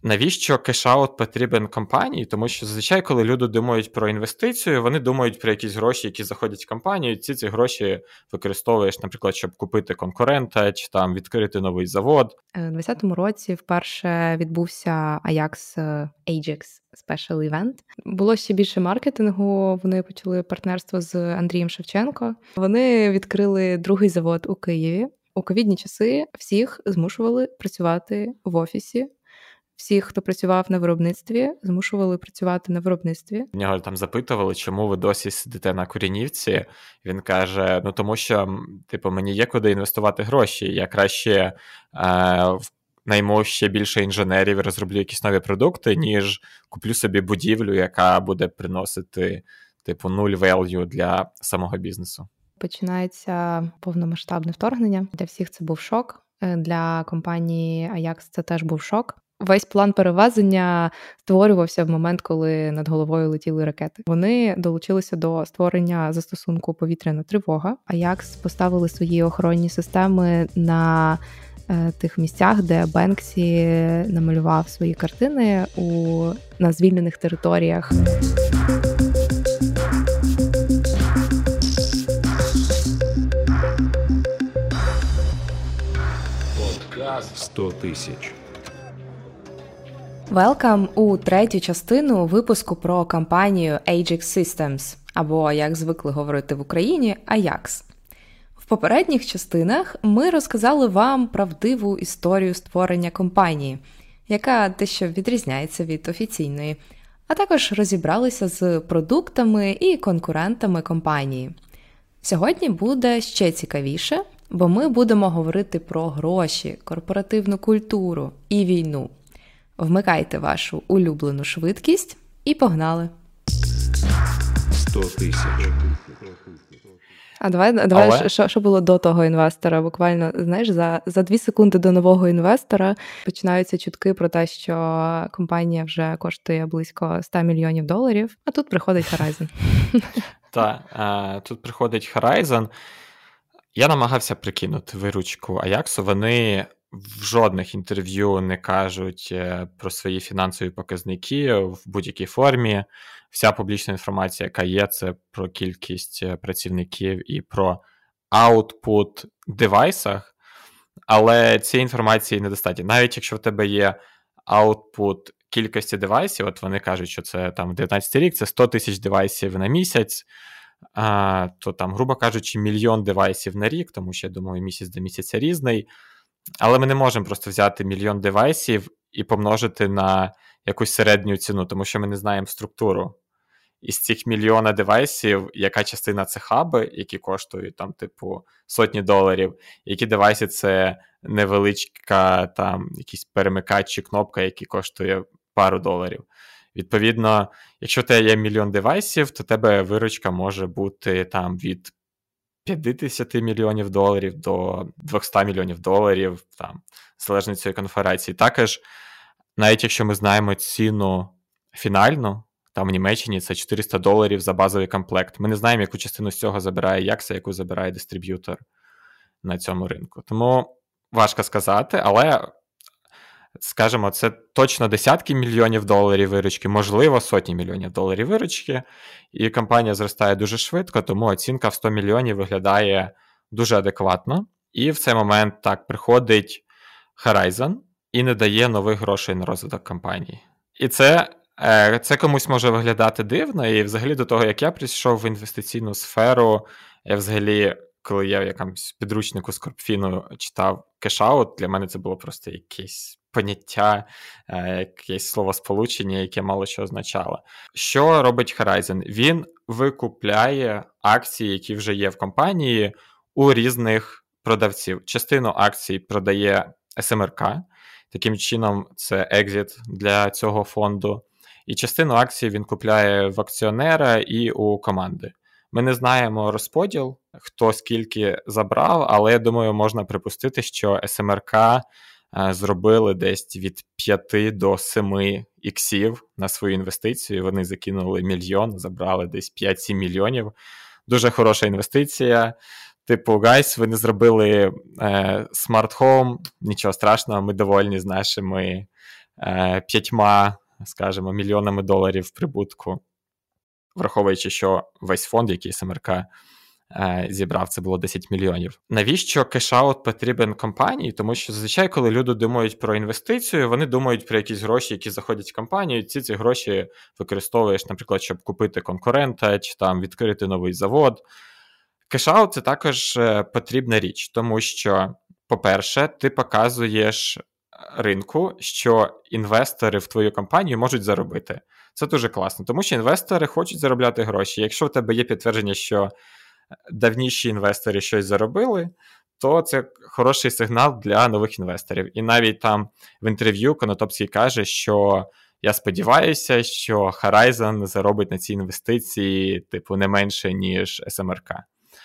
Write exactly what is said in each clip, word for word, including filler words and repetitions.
навіщо кеш-аут потрібен компанії? Тому що зазвичай, коли люди думають про інвестицію, вони думають про якісь гроші, які заходять в компанію, і ці ці гроші використовуєш, наприклад, щоб купити конкурента, чи там відкрити новий завод. У двадцятому році вперше відбувся Ajax Ajax Special Event. Було ще більше маркетингу, вони почали партнерство з Андрієм Шевченко. Вони відкрили другий завод у Києві. У ковідні часи всіх змушували працювати в офісі. Всіх, хто працював на виробництві, змушували працювати на виробництві. В нього там запитували, чому ви досі сидите на Куренівці. Він каже, ну тому що, типу, мені є куди інвестувати гроші. Я краще е, найму ще більше інженерів і розроблю якісь нові продукти, ніж куплю собі будівлю, яка буде приносити, типу, нуль value для самого бізнесу. Починається повномасштабне вторгнення. Для всіх це був шок. Для компанії Ajax це теж був шок. Весь план перевезення створювався в момент, коли над головою летіли ракети. Вони долучилися до створення застосунку «Повітряна тривога». Ajax поставили свої охоронні системи на е, тих місцях, де Бенксі намалював свої картини у, на звільнених територіях. сто тисяч. Welcome у третю частину випуску про компанію Ajax Systems, або, як звикли говорити в Україні, Ajax. В попередніх частинах ми розказали вам правдиву історію створення компанії, яка дещо відрізняється від офіційної, а також розібралися з продуктами і конкурентами компанії. Сьогодні буде ще цікавіше, бо ми будемо говорити про гроші, корпоративну культуру і війну. Вмикайте вашу улюблену швидкість і погнали. сто тисяч. А давай, давай Але... що, що було до того інвестора? Буквально, знаєш, за, за дві секунди до нового інвестора починаються чутки про те, що компанія вже коштує близько сто мільйонів доларів, а тут приходить Horizon. Так, тут приходить Horizon. Я намагався прикинути виручку Аяксу. Вони в жодних інтерв'ю не кажуть про свої фінансові показники в будь-якій формі. Вся публічна інформація, яка є, це про кількість працівників і про output девайсах, але цієї інформації недостатньо. Навіть якщо в тебе є output кількості девайсів, от вони кажуть, що це там дев'ятнадцятий рік, це сто тисяч девайсів на місяць, а, то там, грубо кажучи, мільйон девайсів на рік, тому що, я думаю, місяць до місяця різний. Але ми не можемо просто взяти мільйон девайсів і помножити на якусь середню ціну, тому що ми не знаємо структуру. Із цих мільйона девайсів, яка частина це хаби, які коштують там, типу, сотні доларів, які девайси це невеличка там якийсь перемикач чи кнопка, який коштує пару доларів. Відповідно, якщо в тебе є мільйон девайсів, то в тебе виручка може бути там від п'ятдесят мільйонів доларів до двісті мільйонів доларів, там, залежно від цієї конфігурації. Також, навіть якщо ми знаємо ціну фінальну, там в Німеччині це чотириста доларів за базовий комплект. Ми не знаємо, яку частину з цього забирає Ajax, яку забирає дистриб'ютор на цьому ринку. Тому важко сказати, але, скажімо, це точно десятки мільйонів доларів виручки, можливо, сотні мільйонів доларів виручки, і компанія зростає дуже швидко, тому оцінка в сто мільйонів виглядає дуже адекватно. І в цей момент так приходить Horizon і не дає нових грошей на розвиток компанії. І це, це комусь може виглядати дивно, і взагалі до того, як я прийшов в інвестиційну сферу, я взагалі, коли я в якомусь підручнику з Корпфіну читав кеш-аут, для мене це було просто якесь поняття, якесь словосполучення, яке мало що означало. Що робить Horizon? Він викупляє акції, які вже є в компанії, у різних продавців. Частину акцій продає ес ем ар ка, таким чином це екзит для цього фонду, і частину акцій він купляє в акціонера і у команди. Ми не знаємо розподіл, хто скільки забрав, але, я думаю, можна припустити, що ес ем ар ка зробили десь від п'яти до семи іксів на свою інвестицію. Вони закинули мільйон, забрали десь п'ять-сім мільйонів. Дуже хороша інвестиція. Типу, гайс, ви не зробили е, смарт-хоум, нічого страшного, ми довольні з нашими е, п'ятьма, скажімо, мільйонами доларів прибутку, враховуючи, що весь фонд, який СМРК е, зібрав, це було десять мільйонів. Навіщо кеш-аут потрібен компанії? Тому що зазвичай, коли люди думають про інвестицію, вони думають про якісь гроші, які заходять в компанію, і ці ці гроші використовуєш, наприклад, щоб купити конкурента, чи там відкрити новий завод. Кеш-аут – це також потрібна річ, тому що, по-перше, ти показуєш ринку, що інвестори в твою компанію можуть заробити. Це дуже класно, тому що інвестори хочуть заробляти гроші. Якщо в тебе є підтвердження, що давніші інвестори щось заробили, то це хороший сигнал для нових інвесторів. І навіть там в інтерв'ю Конотопський каже, що я сподіваюся, що Horizon заробить на ці інвестиції типу не менше, ніж СМРК.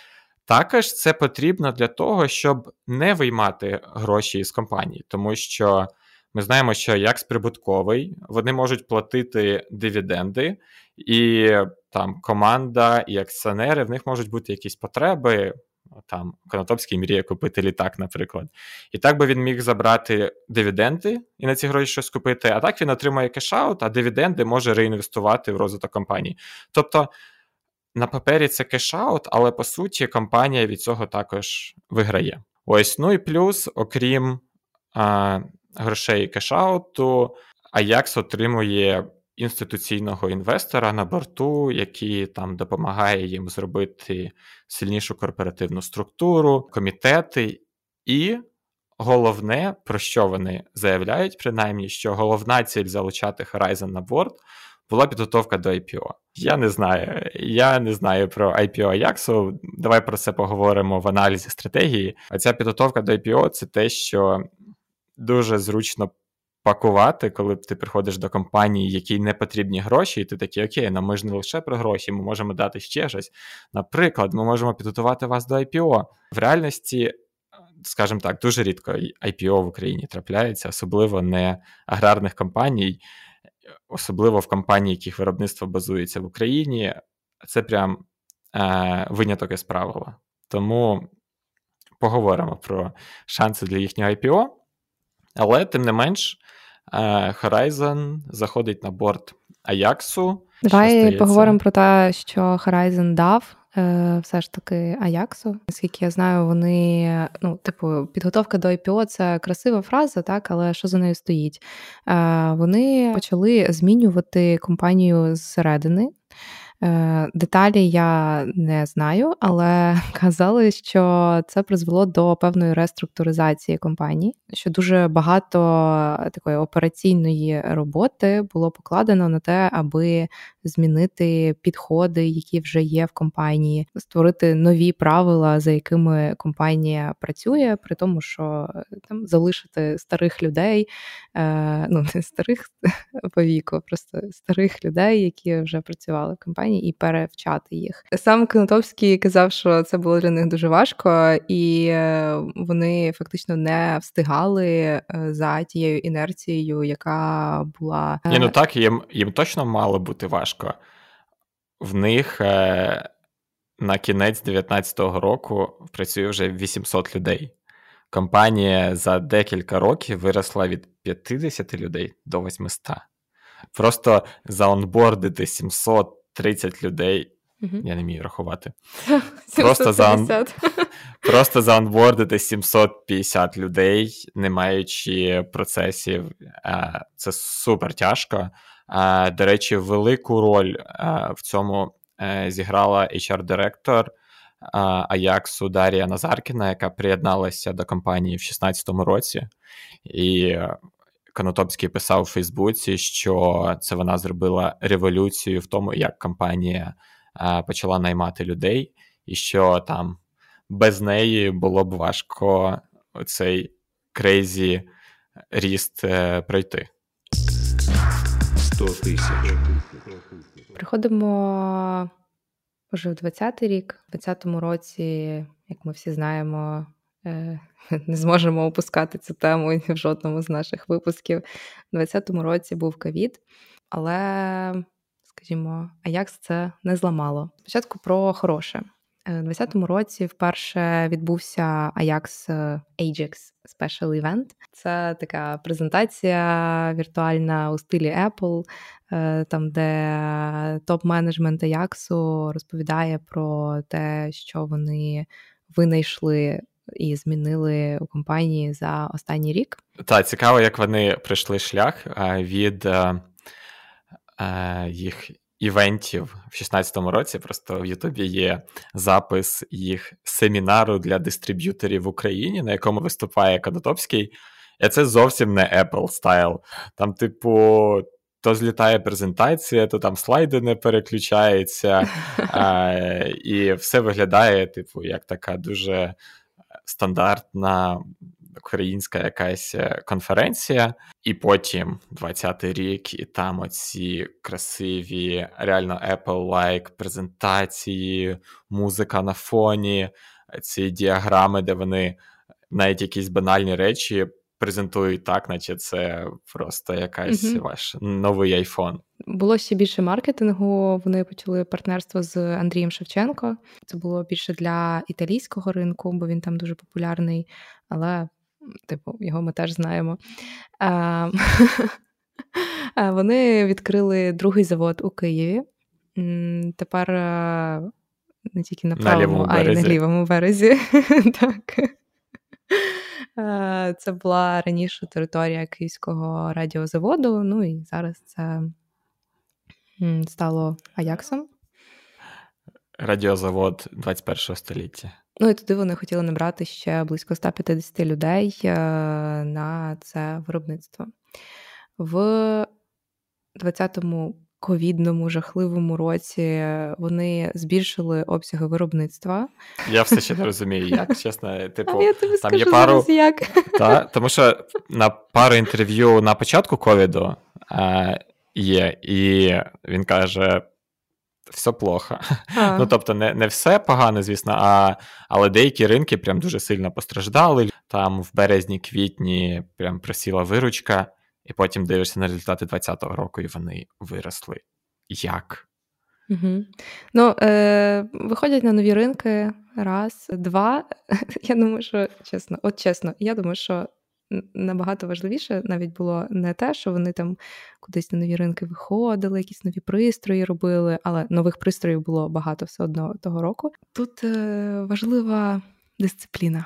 Також це потрібно для того, щоб не виймати гроші із компанії, тому що ми знаємо, що як прибутковий, вони можуть платити дивіденди, і там команда і акціонери, в них можуть бути якісь потреби, там Конотопський мріє купити літак, наприклад. І так би він міг забрати дивіденди і на ці гроші щось купити, а так він отримає кеш-аут, а дивіденди може реінвестувати в розвиток компанії. Тобто на папері це кеш-аут, але по суті компанія від цього також виграє. Ось, ну і плюс, окрім а, грошей кеш-ауту, Ajax отримує інституційного інвестора на борту, який там допомагає їм зробити сильнішу корпоративну структуру, комітети. І головне, про що вони заявляють, принаймні, що головна ціль залучати Horizon на борт була підготовка до ай пі о. Я не знаю. Я не знаю про ай пі о Ajax. Давай про це поговоримо в аналізі стратегії. А ця підготовка до ай пі о – це те, що дуже зручно пакувати, коли ти приходиш до компанії, якій не потрібні гроші, і ти такий, окей, ну ми ж не лише про гроші, ми можемо дати ще щось. Наприклад, ми можемо підготувати вас до ай пі о. В реальності, скажімо так, дуже рідко ай пі о в Україні трапляється, особливо не аграрних компаній, особливо в компанії, яких виробництво базується в Україні. Це прям е, виняток із правила. Тому поговоримо про шанси для їхнього ай пі о. Але, тим не менш, Horizon заходить на борт Ajax. Давай поговоримо про те, що Horizon дав е, все ж таки Ajax. Наскільки я знаю, вони, ну, типу, підготовка до ай пі о – це красива фраза, так, але що за нею стоїть? Е, вони почали змінювати компанію зсередини. Деталі я не знаю, але казали, що це призвело до певної реструктуризації компанії, що дуже багато такої операційної роботи було покладено на те, аби змінити підходи, які вже є в компанії, створити нові правила, за якими компанія працює, при тому, що там залишити старих людей, ну не старих по віку, просто старих людей, які вже працювали в компанії, і перевчати їх. Сам Конотопський казав, що це було для них дуже важко, і вони фактично не встигали за тією інерцією, яка була... Ні, ну так, їм, їм точно мало бути важко. В них е, на кінець дев'ятнадцятого року працює вже вісімсот людей. Компанія за декілька років виросла від п'ятдесят людей до восьмисот. Просто заонбордити сімсот тридцять людей, угу. Я не вмію рахувати. Просто, за, просто заонбордити сімсот п'ятдесят людей, не маючи процесів. Це супер тяжко. До речі, велику роль в цьому зіграла ейч ар-директор Ajax Дар'я Назаркіна, яка приєдналася до компанії в шістнадцятому році. І Конотопський писав у Фейсбуці, що це вона зробила революцію в тому, як компанія а, почала наймати людей, і що там без неї було б важко цей крейзі ріст е, пройти. сто тисяч. Приходимо вже в двадцятий рік. В двадцятому році, як ми всі знаємо, не зможемо опускати цю тему в жодному з наших випусків. У двадцятому році був ковід, але, скажімо, Ajax це не зламало. Спочатку про хороше. У двадцятому році вперше відбувся Ajax Ajax Special Event. Це така презентація віртуальна у стилі Apple, там, де топ-менеджмент Ajax розповідає про те, що вони винайшли і змінили у компанії за останній рік. Так, цікаво, як вони пройшли шлях від е, е, їх івентів в шістнадцятому році. Просто в Ютубі є запис їх семінару для дистриб'юторів в Україні, на якому виступає Конотопський. І це зовсім не Apple стайл. Там, типу, то злітає презентація, то там слайди не переключаються, е, і все виглядає, типу, як така дуже стандартна українська якась конференція, і потім двадцятий рік, і там оці красиві, реально Apple-like презентації, музика на фоні, ці діаграми, де вони навіть якісь банальні речі презентують так, наче це просто якась mm-hmm. ваш новий айфон. Було ще більше маркетингу, вони почали партнерство з Андрієм Шевченко. Це було більше для італійського ринку, бо він там дуже популярний, але, типу, його ми теж знаємо. А, вони відкрили другий завод у Києві. Тепер не тільки на правому, на а й на лівому березі. Так. Це була раніше територія Київського радіозаводу, ну і зараз це стало Аяксом. Радіозавод двадцять першого століття. Ну і туди вони хотіли набрати ще близько сто п'ятдесят людей на це виробництво. В двадцятому ковідному жахливому році вони збільшили обсяги виробництва. Я все ще не розумію, як, чесно. Типу, а я тобі там скажу є пару... зараз, як. Та, тому що на пару інтерв'ю на початку ковіду е, є, і він каже, все плохо. А. Ну, тобто, не, не все погано, звісно, а, але деякі ринки прям дуже сильно постраждали. Там в березні-квітні прям просіла виручка, і потім дивишся на результати двадцятого року, і вони виросли. Як? Угу. Ну, е, виходять на нові ринки, раз, два. Я думаю, що, чесно, от чесно, я думаю, що набагато важливіше навіть було не те, що вони там кудись на нові ринки виходили, якісь нові пристрої робили, але нових пристроїв було багато все одно того року. Тут е, важлива дисципліна.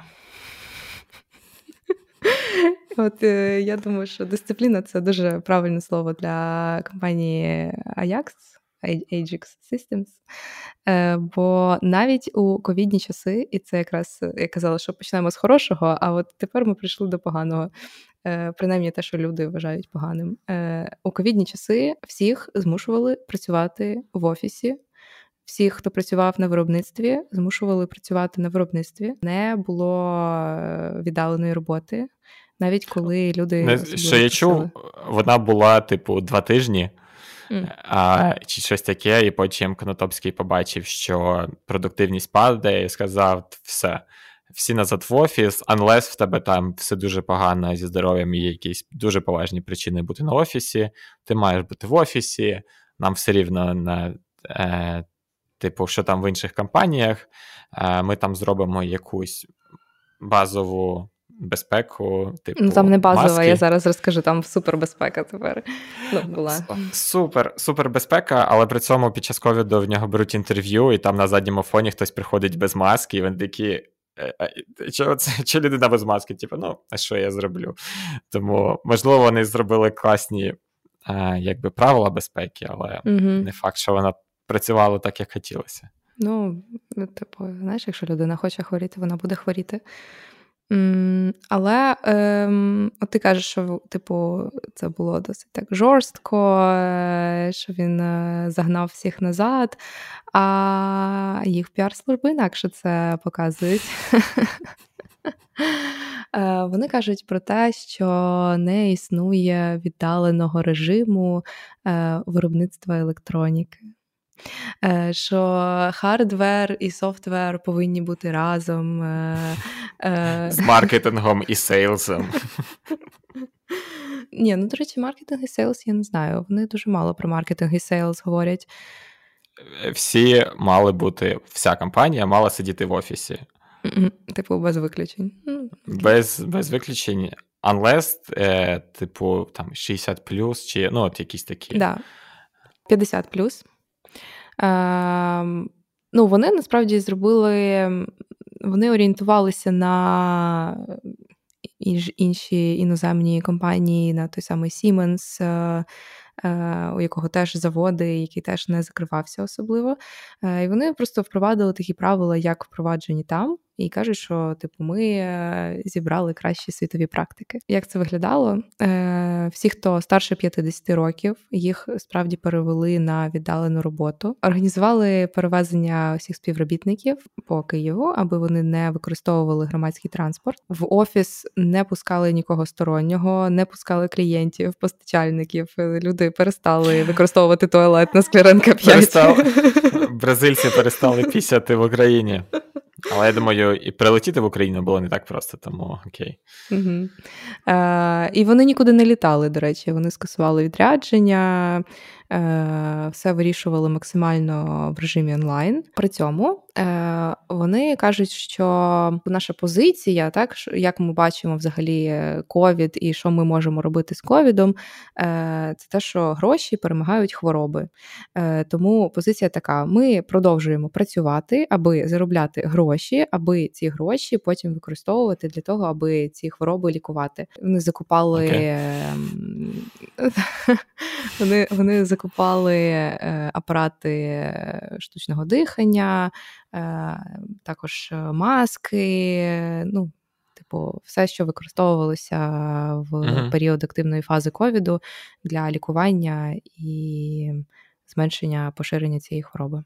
От е, я думаю, що дисципліна – це дуже правильне слово для компанії Ajax, Ajax Systems, е, бо навіть у ковідні часи, і це якраз, я казала, що почнемо з хорошого, а от тепер ми прийшли до поганого, е, принаймні те, що люди вважають поганим. Е, у ковідні часи всіх змушували працювати в офісі. Всіх, хто працював на виробництві, змушували працювати на виробництві. Не було віддаленої роботи, навіть коли люди... Не, що я чув, вона була, типу, два тижні, mm. а, чи щось таке, і потім Конотопський побачив, що продуктивність падає, і сказав, все, всі назад в офіс, unless в тебе там все дуже погано зі здоров'ям, і є якісь дуже поважні причини бути на офісі, ти маєш бути в офісі, нам все рівно на... Е, типу, що там в інших компаніях, ми там зробимо якусь базову безпеку, типу, ну, там не базова, маски. Я зараз розкажу, там супербезпека тепер ну, була. Супер, супербезпека, але при цьому під час ковіду в нього беруть інтерв'ю, і там на задньому фоні хтось приходить без маски, і вони такі, що це, що людина без маски? Типу, ну, а що я зроблю? Тому, можливо, вони зробили класні якби, правила безпеки, але угу. не факт, що вона працювало так, як хотілося. Ну, типу, знаєш, якщо людина хоче хворіти, вона буде хворіти. М, але ем, от ти кажеш, що, типу, це було досить так жорстко, е, що він е, загнав всіх назад, а їх піар-служби інакше це показують. Е, Вони кажуть про те, що не існує віддаленого режиму е, виробництва електроніки. Що хардвер і софтвер повинні бути разом. З маркетингом і сейлсом. Ні, ну, до речі, маркетинг і сейлс я не знаю. Вони дуже мало про маркетинг і сейлс говорять. всі мали бути, вся компанія мала сидіти в офісі. Типу, без виключень. Без, без виключень. Unless, е, типу, там, шістдесят плюс, чи, ну, от якісь такі. Так, да. п'ятдесят плюс. Е, ну, вони, насправді, зробили, вони орієнтувалися на інші іноземні компанії, на той самий Siemens, е, у якого теж заводи, який теж не закривався особливо. І вони просто впровадили такі правила, як впроваджені там, і кажуть, що типу ми зібрали кращі світові практики. Як це виглядало? Всі, хто старше п'ятдесят років, їх справді перевели на віддалену роботу. Організували перевезення всіх співробітників по Києву, аби вони не використовували громадський транспорт. В офіс не пускали нікого стороннього, не пускали клієнтів, постачальників. Люди перестали використовувати туалет на Скляренка п'ять. Перестав... Бразильці перестали пісяти в Україні. Але, я думаю, і прилетіти в Україну було не так просто, тому окей. Угу. Е, і вони нікуди не літали, до речі. Вони скасували відрядження, е, все вирішували максимально в режимі онлайн. При цьому е, вони кажуть, що наша позиція, так, як ми бачимо взагалі ковід і що ми можемо робити з ковідом, е, це те, що гроші перемагають хвороби. Е, тому позиція така: ми продовжуємо працювати, аби заробляти гроші, аби ці гроші потім використовувати для того, аби ці хвороби лікувати. Вони закупали okay. вони, вони закупали апарати штучного дихання, також маски, ну, типу, все, що використовувалося в uh-huh. період активної фази ковіду для лікування і зменшення поширення цієї хвороби.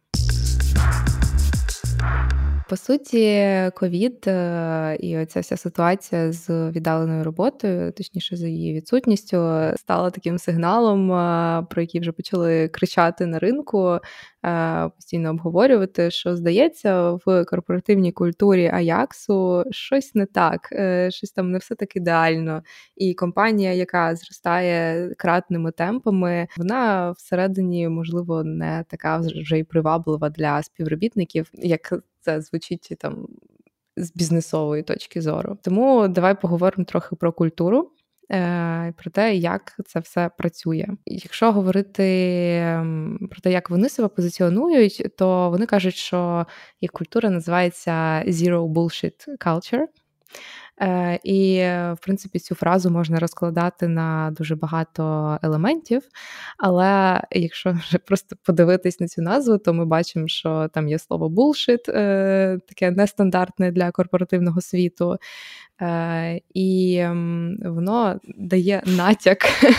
По суті, ковід і оця вся ситуація з віддаленою роботою, точніше за її відсутністю, стала таким сигналом, про який вже почали кричати на ринку, постійно обговорювати, що, здається, в корпоративній культурі Аяксу щось не так, щось там не все так ідеально. І компанія, яка зростає кратними темпами, вона всередині, можливо, не така вже й приваблива для співробітників, як це звучить там з бізнесової точки зору. Тому давай поговоримо трохи про культуру, е, про те, як це все працює. Якщо говорити про те, як вони себе позиціонують, то вони кажуть, що їх культура називається Zero Bullshit Culture. Е, і, в принципі, цю фразу можна розкладати на дуже багато елементів, але якщо вже просто подивитись на цю назву, то ми бачимо, що там є слово bullshit, е, таке нестандартне для корпоративного світу, е, і воно дає натяк.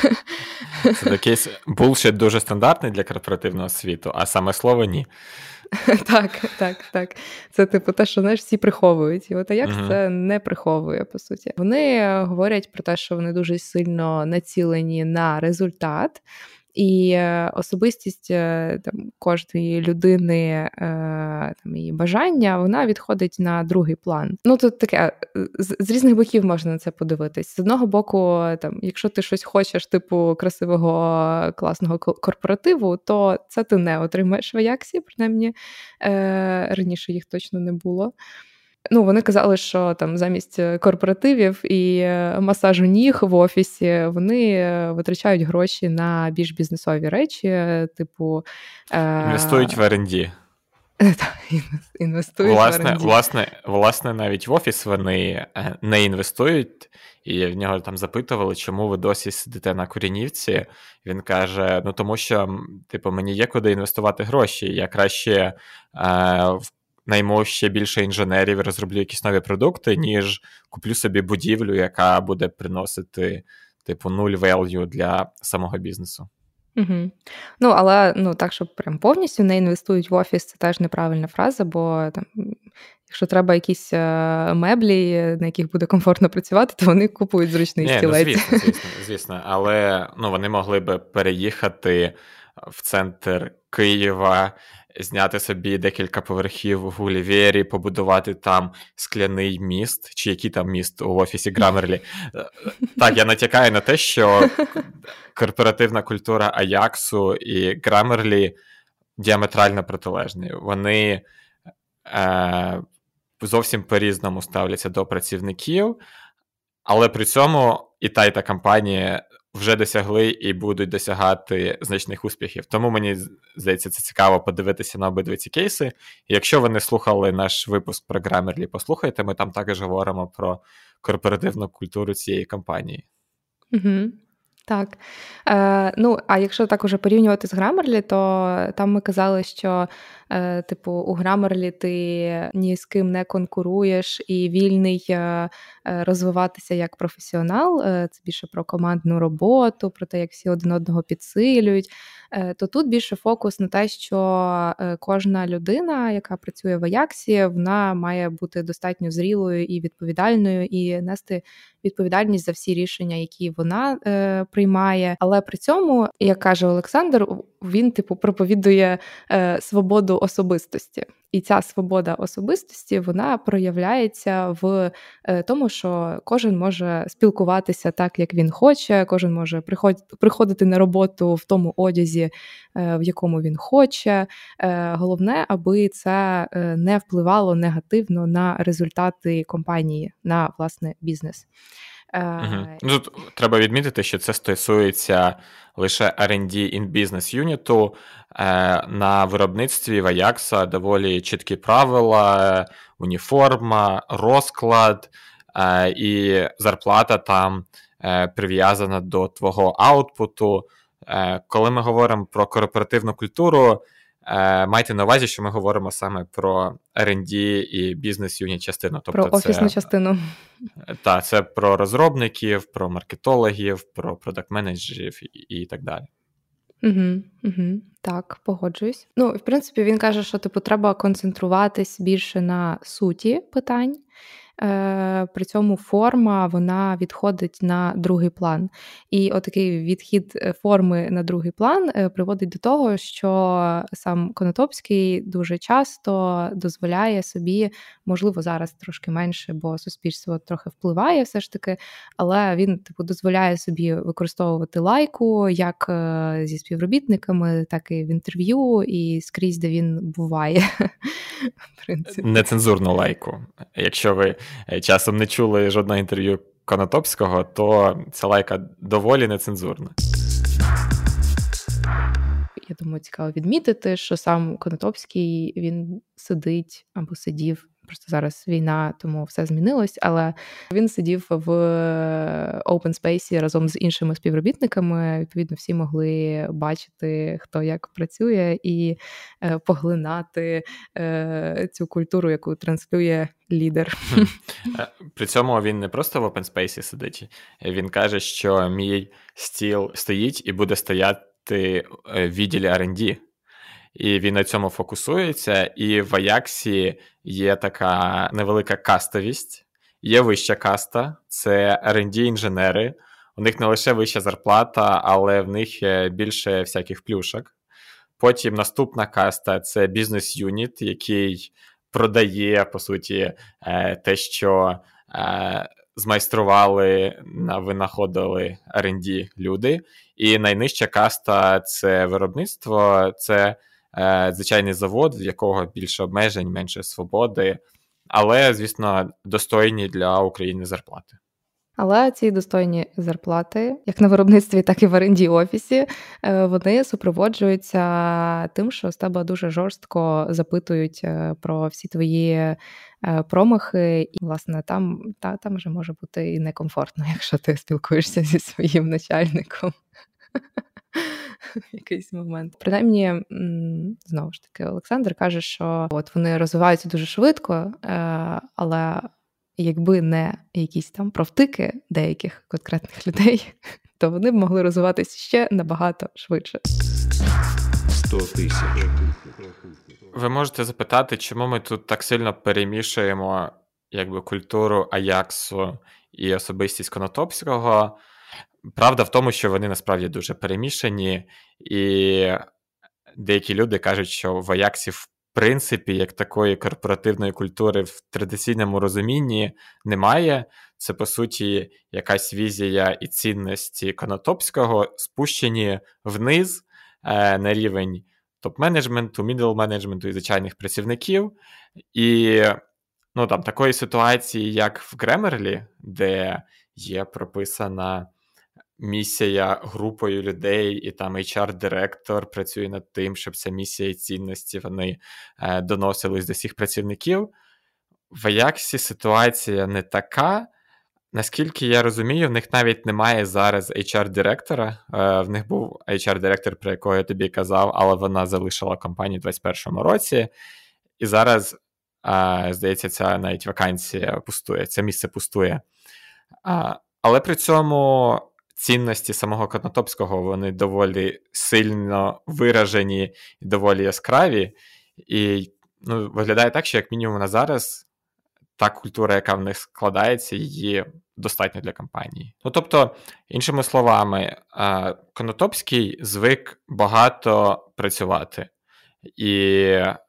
Це такий bullshit дуже стандартний для корпоративного світу, а саме слово ні. Так, так, так. Це, типу, те, що, знаєш, всі приховують. І от Аякс uh-huh. це не приховує, по суті. Вони говорять про те, що вони дуже сильно націлені на результат, і особистість там, кожної людини, там, її бажання, вона відходить на другий план. Ну, тут таке, з, з різних боків можна на це подивитись. З одного боку, там, якщо ти щось хочеш, типу, красивого, класного корпоративу, то це ти не отримаєш в Аяксі, принаймні, е, раніше їх точно не було. Ну, вони казали, що там замість корпоративів і масажу ніг в офісі вони витрачають гроші на більш бізнесові речі, типу... Інвестують в ар енд ді. Так, інвестують власне, в ар енд ді. Власне, власне, навіть в офіс вони не інвестують, і в нього там запитували, чому ви досі сидите на Куренівці. Він каже, ну тому що, типу, мені є куди інвестувати гроші, я краще е, в найму ще більше інженерів і розроблю якісь нові продукти, ніж куплю собі будівлю, яка буде приносити, типу, нуль value для самого бізнесу. Угу. Ну, але ну, так, щоб прям повністю не інвестують в офіс, це теж неправильна фраза, бо там, якщо треба якісь меблі, на яких буде комфортно працювати, то вони купують зручний Ні, стілець. Ну, звісно, звісно, звісно. Але ну, вони могли би переїхати в центр Києва, зняти собі декілька поверхів в Гулівері, побудувати там скляний міст, чи який там міст у офісі Grammarly. Так, я натякаю на те, що корпоративна культура Аяксу і Grammarly діаметрально протилежний. Вони е, зовсім по-різному ставляться до працівників, але при цьому і та, і та компанія вже досягли і будуть досягати значних успіхів. Тому мені здається, це цікаво подивитися на обидві ці кейси. І якщо ви не слухали наш випуск про Grammarly, послухайте, ми там також говоримо про корпоративну культуру цієї компанії. Угу. Так. Е, ну, а якщо так уже порівнювати з Grammarly, то там ми казали, що е, типу у Grammarly ти ні з ким не конкуруєш і вільний е, розвиватися як професіонал. Е, це більше про командну роботу, про те, як всі один одного підсилюють. Е, то тут більше фокус на те, що е, кожна людина, яка працює в Аяксі, вона має бути достатньо зрілою і відповідальною, і нести відповідальність за всі рішення, які вона е, приймає. Але при цьому, як каже Олександр, він типу проповідує е, свободу особистості. І ця свобода особистості, вона проявляється в е, тому, що кожен може спілкуватися так, як він хоче, кожен може приходити, приходити на роботу в тому одязі, е, в якому він хоче. Е, головне, аби це е, не впливало негативно на результати компанії, на, власне, бізнес. Угу. Ну, тут треба відмітити, що це стосується лише ар енд ді in Business Unit. На виробництві в Ajax доволі чіткі правила, уніформа, розклад і зарплата там прив'язана до твого аутпуту. Коли ми говоримо про корпоративну культуру, майте на увазі, що ми говоримо саме про ар енд ді і бізнес-юніт частину. Тобто про офісну це, частину. Так, це про розробників, про маркетологів, про продакт-менеджерів і, і так далі. Угу, угу. Так, погоджуюсь. Ну, в принципі, він каже, що типу треба концентруватись більше на суті питань. Е, при цьому форма, вона відходить на другий план. І отакий відхід форми на другий план е, приводить до того, що сам Конотопський дуже часто дозволяє собі, можливо, зараз трошки менше, бо суспільство трохи впливає все ж таки, але він типу дозволяє собі використовувати лайку як е, зі співробітниками, так і в інтерв'ю, і скрізь, де він буває. Нецензурну лайку. Якщо ви часом не чули жодного інтерв'ю Конотопського, то ця лайка доволі нецензурна. Я думаю, цікаво відмітити, що сам Конотопський, він сидить або сидів, просто зараз війна, тому все змінилось, але він сидів в open space разом з іншими співробітниками, відповідно, всі могли бачити, хто як працює, і е, поглинати е, цю культуру, яку транслює лідер. При цьому він не просто в open space сидить, він каже, що мій стіл стоїть і буде стояти в відділі ар енд ді. І він на цьому фокусується, і в Аяксі є така невелика кастовість, є вища каста, це ар енд ді-інженери, у них не лише вища зарплата, але в них більше всяких плюшок. Потім наступна каста – це бізнес-юніт, який продає, по суті, те, що змайстрували, винаходили ар енд ді люди. І найнижча каста – це виробництво, це звичайний завод, в якого більше обмежень, менше свободи, але, звісно, достойні для України зарплати. Але ці достойні зарплати, як на виробництві, так і в ар енд ді-офісі, вони супроводжуються тим, що з тебе дуже жорстко запитують про всі твої промахи. І, власне, там, та, там вже може бути і некомфортно, якщо ти спілкуєшся зі своїм начальником. Якийсь момент. Принаймні, знову ж таки, Олександр каже, що от вони розвиваються дуже швидко, але якби не якісь там провтики деяких конкретних людей, то вони б могли розвиватися ще набагато швидше. сто тисяч. Ви можете запитати, чому ми тут так сильно перемішуємо якби культуру Аяксу і особистість Конотопського. Правда в тому, що вони насправді дуже перемішані, і деякі люди кажуть, що в Аяксі в принципі як такої корпоративної культури в традиційному розумінні немає. Це, по суті, якась візія і цінності Конотопського спущені вниз е, на рівень топ-менеджменту, мідл-менеджменту і звичайних працівників. І ну, там, такої ситуації, як в Grammarly, де є прописана місія групою людей, і там ейч ар-директор працює над тим, щоб ця місія і цінності вони е, доносились до всіх працівників. В Ajax ситуація не така. Наскільки я розумію, в них навіть немає зараз ейч ар-директора. Е, в них був ейч ар-директор, про якого я тобі казав, але вона залишила компанію у двадцять першому році. І зараз, е, здається, ця навіть вакансія пустує, це місце пустує. Е, але при цьому цінності самого Конотопського, вони доволі сильно виражені і доволі яскраві. І ну, виглядає так, що як мінімум на зараз та культура, яка в них складається, її достатньо для компанії. Ну, тобто, іншими словами, Конотопський звик багато працювати. І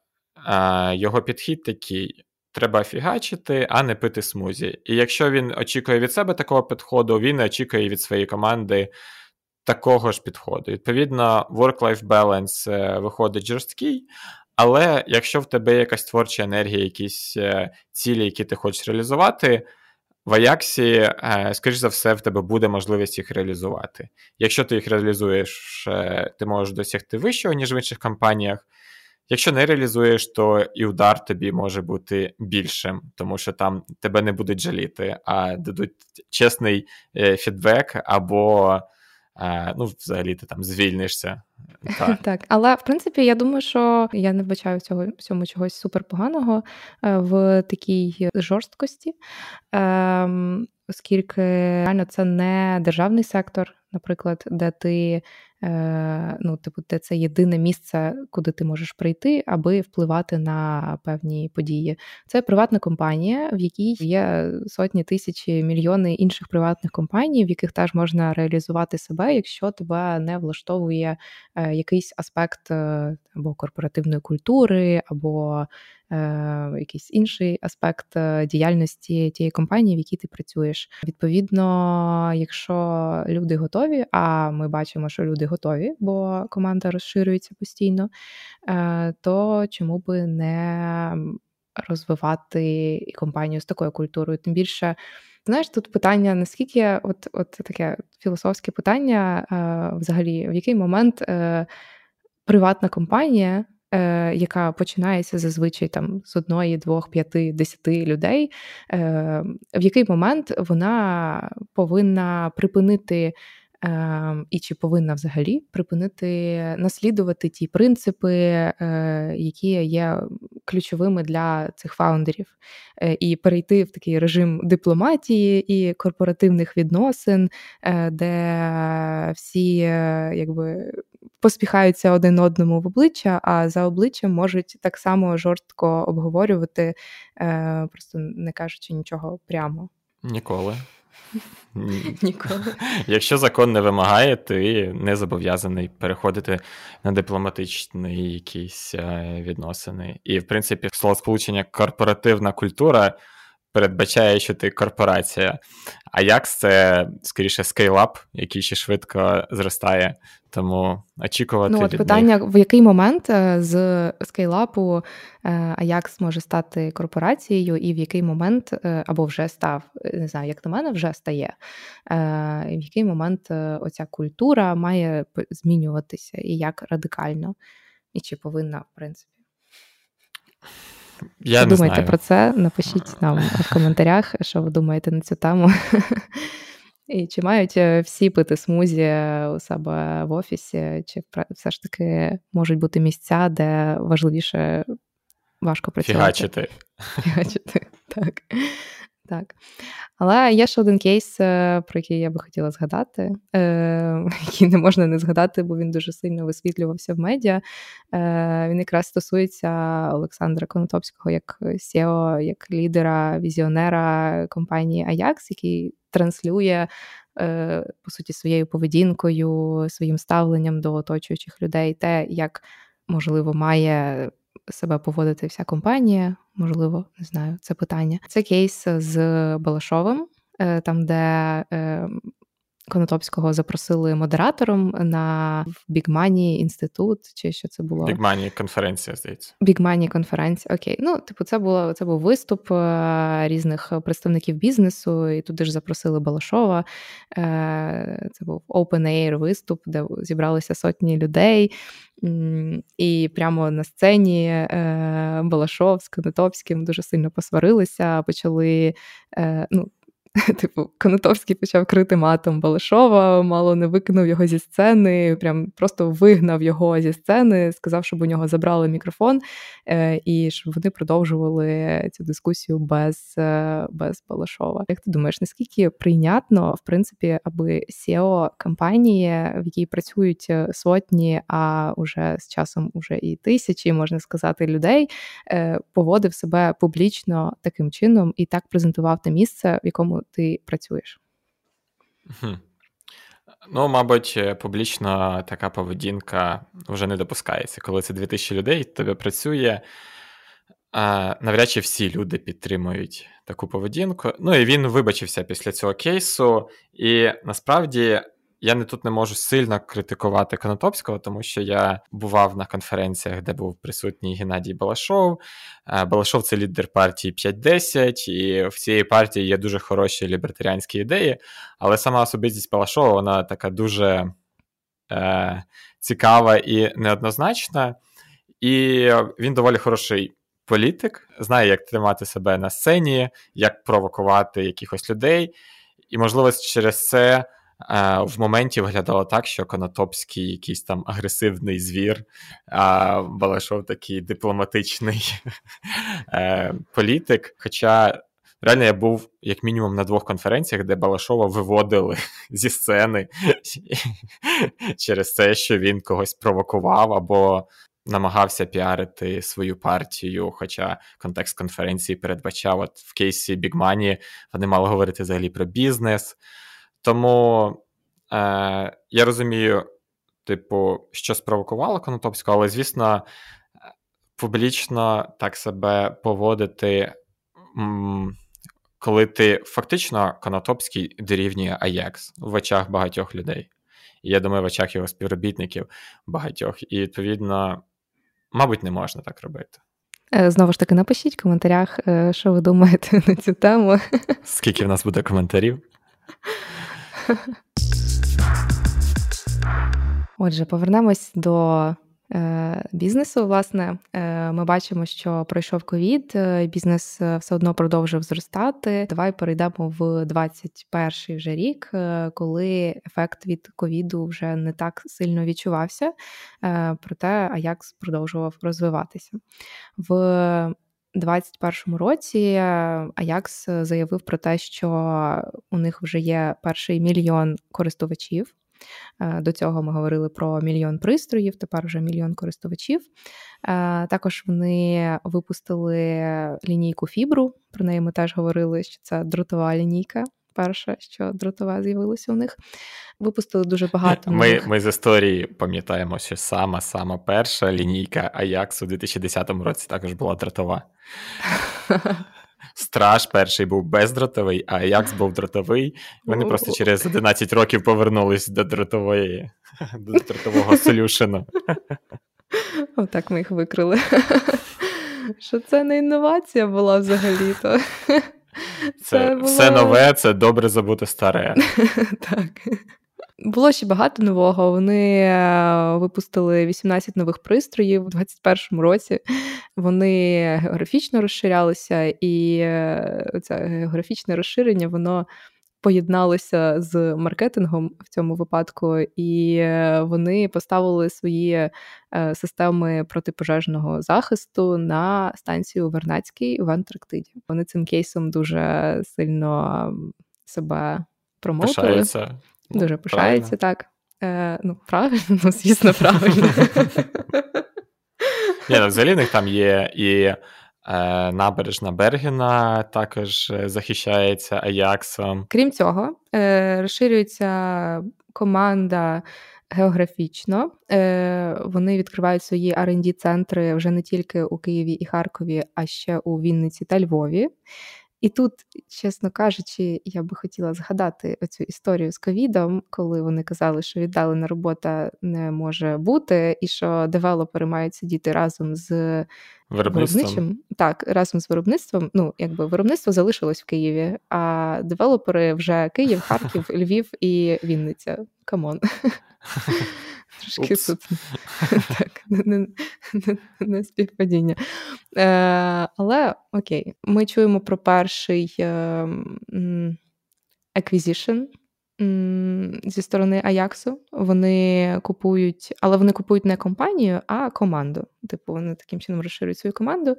його підхід такий: треба фігачити, а не пити смузі. І якщо він очікує від себе такого підходу, він очікує від своєї команди такого ж підходу. Відповідно, work-life balance виходить жорсткий, але якщо в тебе є якась творча енергія, якісь цілі, які ти хочеш реалізувати, в Ajax, скоріш за все, в тебе буде можливість їх реалізувати. Якщо ти їх реалізуєш, ти можеш досягти вищого, ніж в інших компаніях. Якщо не реалізуєш, то і удар тобі може бути більшим, тому що там тебе не будуть жаліти, а дадуть чесний фідбек або, ну, взагалі ти там звільнишся. Так. так, але в принципі я думаю, що я не вбачаю в цього всьому чогось суперпоганого в такій жорсткості, ем, оскільки реально це не державний сектор, наприклад, де ти, е, ну, типу, де це єдине місце, куди ти можеш прийти, аби впливати на певні події. Це приватна компанія, в якій є сотні, тисячі, мільйони інших приватних компаній, в яких теж можна реалізувати себе, якщо тебе не влаштовує е, якийсь аспект е, або корпоративної культури, або е, якийсь інший аспект е, діяльності тієї компанії, в якій ти працюєш. Відповідно, якщо люди готові, а ми бачимо, що люди готові, бо команда розширюється постійно, е, то чому би не розвивати компанію з такою культурою? Тим більше, знаєш, тут питання, наскільки, от, от таке філософське питання, е, взагалі, в який момент е, приватна компанія, е, яка починається зазвичай там з одної, двох, п'яти, десяти людей, е, в який момент вона повинна припинити е, і чи повинна взагалі припинити наслідувати ті принципи, е, які є ключовими для цих фаундерів, е, і перейти в такий режим дипломатії і корпоративних відносин, е, де всі е, якби поспіхаються один одному в обличчя, а за обличчям можуть так само жорстко обговорювати, е, просто не кажучи нічого прямо. Ніколи. Ніколи. Якщо закон не вимагає, ти не зобов'язаний переходити на дипломатичні якісь відносини. І, в принципі, словосполучення «корпоративна культура» передбачає, що ти корпорація. Ajax – це, скоріше, скейлап, який ще швидко зростає. Тому очікувати Ну, от від питання, них... в який момент з скейлапу Ajax може стати корпорацією, і в який момент, або вже став, не знаю, як на мене, вже стає, в який момент оця культура має змінюватися, і як радикально, і чи повинна, в принципі. Я що не думаєте знаю. про це? Напишіть нам в коментарях, що ви думаєте на цю тему. І чи мають всі пити смузі у себе в офісі, чи все ж таки можуть бути місця, де важливіше важко працювати? Фігачити. Фігачити, так. Так. Але є ще один кейс, про який я би хотіла згадати, який не можна не згадати, бо він дуже сильно висвітлювався в медіа. Він якраз стосується Олександра Конотопського як сі і о, як лідера, візіонера компанії Ajax, який транслює, по суті, своєю поведінкою, своїм ставленням до оточуючих людей те, як, можливо, має себе поводити вся компанія, можливо, не знаю, це питання. Це кейс з Балашовим, там, де Конотопського запросили модератором на Big Money інститут, чи що це було? Big Money конференція, здається. Big Money конференція, окей. Ну, типу, це було це був виступ різних представників бізнесу, і туди ж запросили Балашова. Це був open-air виступ, де зібралися сотні людей. І прямо на сцені Балашов з Конотопським дуже сильно посварилися, почали, ну, типу, Конотопський почав крити матом Балашова, мало не викинув його зі сцени, прям просто вигнав його зі сцени, сказав, щоб у нього забрали мікрофон, е, і щоб вони продовжували цю дискусію без, е, без Балашова. Як ти думаєш, наскільки прийнятно, в принципі, аби сі і о-компанії, в якій працюють сотні, а уже з часом уже і тисячі, можна сказати, людей, е, поводив себе публічно таким чином і так презентував те місце, в якому ти працюєш? Хм. Ну, мабуть, публічно така поведінка вже не допускається. Коли це дві тисячі людей, тебе працює, а навряд чи всі люди підтримують таку поведінку. Ну, і він вибачився після цього кейсу, і насправді я не тут не можу сильно критикувати Конотопського, тому що я бував на конференціях, де був присутній Геннадій Балашов. Балашов – це лідер партії п'ять десять, і в цієї партії є дуже хороші лібертаріанські ідеї, але сама особистість Балашова, вона така дуже е, цікава і неоднозначна, і він доволі хороший політик, знає, як тримати себе на сцені, як провокувати якихось людей, і, можливо, через це в моменті виглядало так, що Конотопський якийсь там агресивний звір, а Балашов такий дипломатичний політик. Хоча реально я був як мінімум на двох конференціях, де Балашова виводили зі сцени через те, що він когось провокував або намагався піарити свою партію, хоча контекст конференції передбачав, от в кейсі Big Money вони мали говорити взагалі про бізнес. Тому е, я розумію, типу, що спровокувало Конотопського, але, звісно, публічно так себе поводити, м, коли ти фактично Конотопський дорівнює Аякс в очах багатьох людей. І я думаю, в очах його співробітників багатьох. І, відповідно, мабуть, не можна так робити. Знову ж таки, напишіть в коментарях, що ви думаєте на цю тему. Скільки в нас буде коментарів? Отже, повернемось до е, бізнесу. Власне, е, ми бачимо, що пройшов ковід, е, бізнес все одно продовжив зростати. Давай перейдемо в двадцять перший вже рік, е, коли ефект від ковіду вже не так сильно відчувався, е, проте Аякс продовжував розвиватися. В двадцять першому році Аякс заявив про те, що у них вже є перший мільйон користувачів. До цього ми говорили про мільйон пристроїв, тепер вже мільйон користувачів. Також вони випустили лінійку фібру, про неї ми теж говорили, що це дротова лінійка. Перше, що дротова з'явилося у них. Випустили дуже багато. Ми, нових... ми з історії пам'ятаємо, що сама-сама перша лінійка Аяксу у дві тисячі десятому році також була дротова. Страж перший був бездротовий, а Аякс був дротовий. Вони О-о-о. просто через одинадцять років повернулись до дротової, до дротового солюшену. Отак ми їх викрили. Що це не інновація була взагалі-то. Це, це було... Все нове, це добре забути старе. Так. Було ще багато нового. Вони випустили вісімнадцять нових пристроїв у двадцять першому році. Вони географічно розширялися, і це географічне розширення, воно поєдналося з маркетингом в цьому випадку, і вони поставили свої системи протипожежного захисту на станцію Вернадський в Антарктиді. Вони цим кейсом дуже сильно себе промоутили. Пишаються. Дуже пишаються, так. Е, ну, правильно, ну, звісно, правильно. Ні, ну, взагалі в них там є і е, набережна Бергена також захищається Аяксом. Крім цього, е, розширюється команда географічно. Е, вони відкривають свої ар енд ді-центри вже не тільки у Києві і Харкові, а ще у Вінниці та Львові. І тут, чесно кажучи, я би хотіла згадати оцю історію з ковідом, коли вони казали, що віддалена робота не може бути, і що девелопери мають сидіти разом з виробничим. Так, разом з виробництвом. Ну, якби виробництво залишилось в Києві, а девелопери вже Київ, Харків, Львів і Вінниця. Камон. Трошки тут так, не, не, не співпадіння. Е, але окей, ми чуємо про перший е, acquisition зі сторони Аяксу. Вони купують, але вони купують не компанію, а команду. Типу, вони таким чином розширюють свою команду.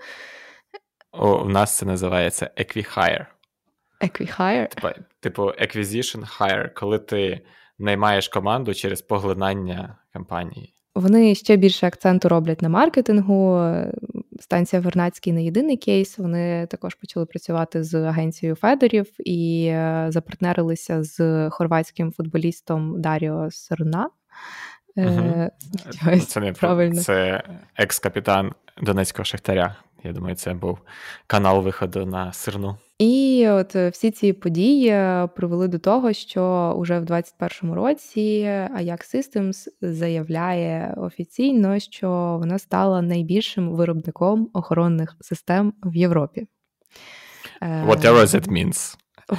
О, у нас це називається acqui-hire. Acqui-hire? Типу, типу acquisition hire, коли ти наймаєш команду через поглинання компанії. Вони ще більше акценту роблять на маркетингу. Станція Вернадський не єдиний кейс. Вони також почали працювати з агенцією Федорів і запартнерилися з хорватським футболістом Даріо Срна. Угу. Це не правильно. Це екс-капітан Донецького Шахтаря. Я думаю, це був канал виходу на Сирну. І от всі ці події привели до того, що уже в двадцять першому році Ajax Systems заявляє офіційно, що вона стала найбільшим виробником охоронних систем в Європі. Whatever that means.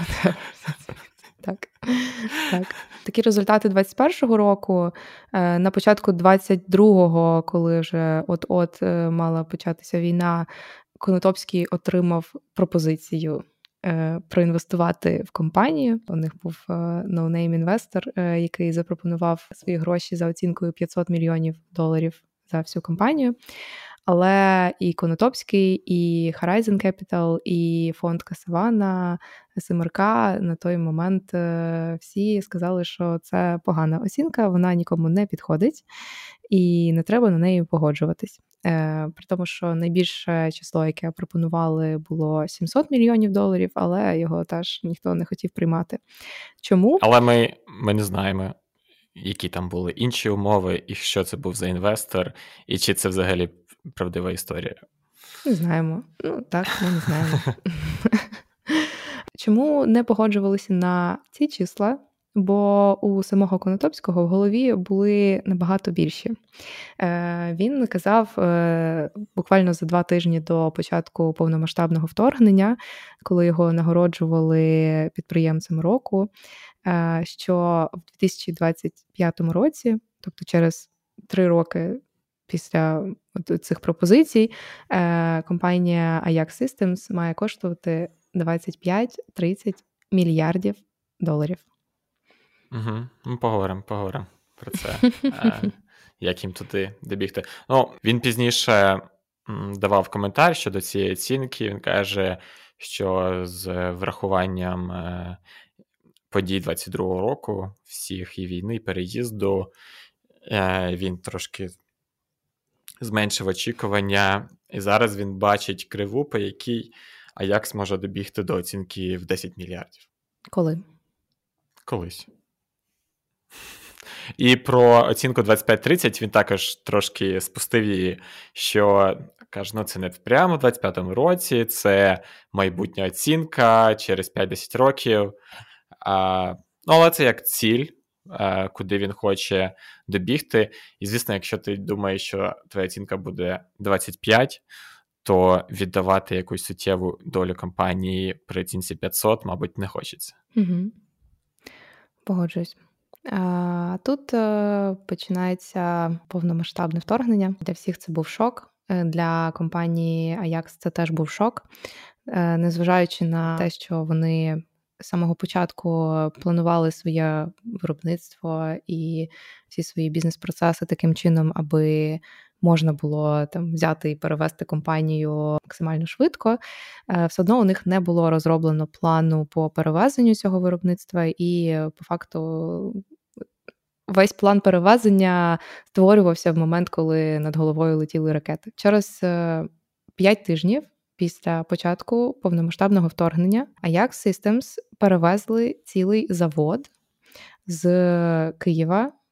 Так, так. Такі результати двадцять першого року. На початку двадцять другого, коли вже от-от мала початися війна, Конотопський отримав пропозицію е, проінвестувати в компанію. У них був е, ноунейм-інвестор, е, який запропонував свої гроші за оцінкою п'ятсот мільйонів доларів за всю компанію. Але і Конотопський, і Horizon Capital, і фонд Касавана, СМРК на той момент е, всі сказали, що це погана оцінка, вона нікому не підходить і не треба на неї погоджуватись. Е, при тому, що найбільше число, яке пропонували, було сімсот мільйонів доларів, але його теж ніхто не хотів приймати. Чому? Але ми, ми не знаємо, які там були інші умови, і що це був за інвестор, і чи це взагалі правдива історія. Не знаємо. Ну, так, ми не знаємо. Чому не погоджувалися на ці числа? Бо у самого Конотопського в голові були набагато більші. Е, він казав е, буквально за два тижні до початку повномасштабного вторгнення, коли його нагороджували підприємцем року, е, що в дві тисячі двадцять п'ятому році, тобто через три роки після цих пропозицій, е, компанія Ajax Systems має коштувати двадцять п'ять - тридцять мільярдів доларів. Угу. Ну, поговоримо, поговоримо про це, е, як їм туди добігти. Ну, він пізніше м, давав коментар щодо цієї оцінки. Він каже, що з врахуванням е, подій двадцять другого року, всіх і війни, і переїзду, е, він трошки зменшив очікування, і зараз він бачить криву, по якій Ajax може добігти до оцінки в десять мільярдів. Коли? Колись. І про оцінку двадцять п'ять тридцять він також трошки спустив її, що каже, ну це не прямо в двадцять п'ятому році, це майбутня оцінка через п'ять-десять років. А, ну, але це як ціль, а, куди він хоче добігти. І, звісно, якщо ти думаєш, що твоя оцінка буде двадцять п'ять, то віддавати якусь суттєву долю компанії при оцінці п'ятсот, мабуть, не хочеться. Угу. Погоджуюсь. А, тут е, починається повномасштабне вторгнення. Для всіх це був шок. Для компанії Ajax це теж був шок. Е, незважаючи на те, що вони з самого початку планували своє виробництво і всі свої бізнес-процеси таким чином, аби можна було там взяти і перевести компанію максимально швидко, все одно у них не було розроблено плану по перевезенню цього виробництва, і по факту весь план перевезення створювався в момент, коли над головою летіли ракети. Через п'ять тижнів після початку повномасштабного вторгнення Ajax Systems перевезли цілий завод з Києва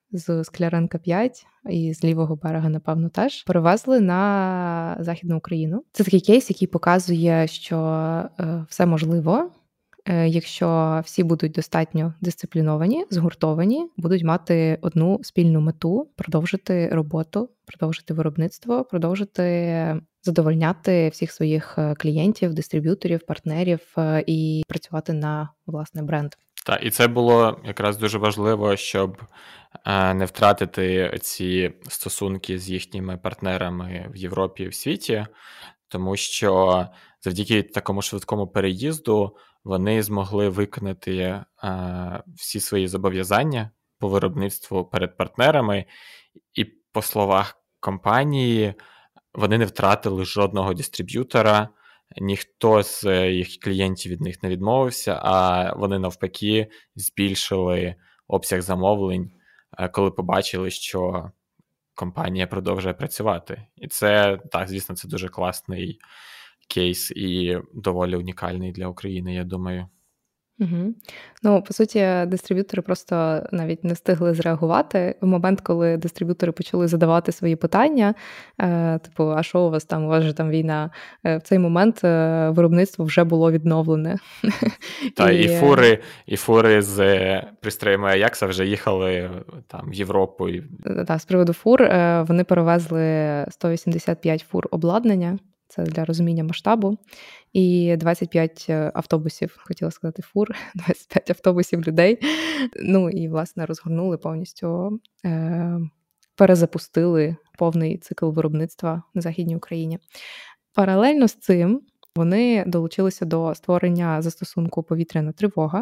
з Скляренка п'ять і з лівого берега, напевно, теж перевезли на Західну Україну. Це такий кейс, який показує, що е, все можливо, е, якщо всі будуть достатньо дисципліновані, згуртовані, будуть мати одну спільну мету – продовжити роботу, продовжити виробництво, продовжити задовольняти всіх своїх клієнтів, дистриб'юторів, партнерів е, і працювати на, власне, бренд. Так, і це було якраз дуже важливо, щоб е, не втратити ці стосунки з їхніми партнерами в Європі і в світі, тому що завдяки такому швидкому переїзду вони змогли виконати е, всі свої зобов'язання по виробництву перед партнерами, і по словах компанії вони не втратили жодного дистриб'ютора, ніхто з їх клієнтів від них не відмовився, а вони навпаки збільшили обсяг замовлень, коли побачили, що компанія продовжує працювати. І це, так, звісно, це дуже класний кейс і доволі унікальний для України, я думаю. Угу. Ну, по суті, дистриб'ютори просто навіть не встигли зреагувати. В момент, коли дистриб'ютори почали задавати свої питання, е, типу, а що у вас там, у вас же там війна, е, в цей момент е, виробництво вже було відновлене. Та, і... і фури, і фури з пристроями Аякса вже їхали там в Європу. І... Так, з приводу фур, е, вони перевезли сто вісімдесят п'ять фур обладнання, це для розуміння масштабу, і двадцять п'ять автобусів, хотіла сказати фур, двадцять п'ять автобусів людей. Ну і, власне, розгорнули повністю, е, перезапустили повний цикл виробництва на Західній Україні. Паралельно з цим вони долучилися до створення застосунку «Повітряна тривога»,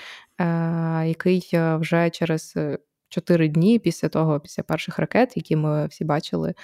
е, який вже через чотири дні після того, після перших ракет, які ми всі бачили,